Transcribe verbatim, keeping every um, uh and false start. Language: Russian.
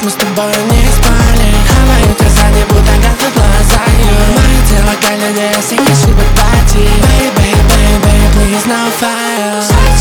мы с тобой не спали. Хаваю тебя сзади, будто гад в глаза. Мое тело галерея, синящий под платье. Baby, baby, baby, please no fire.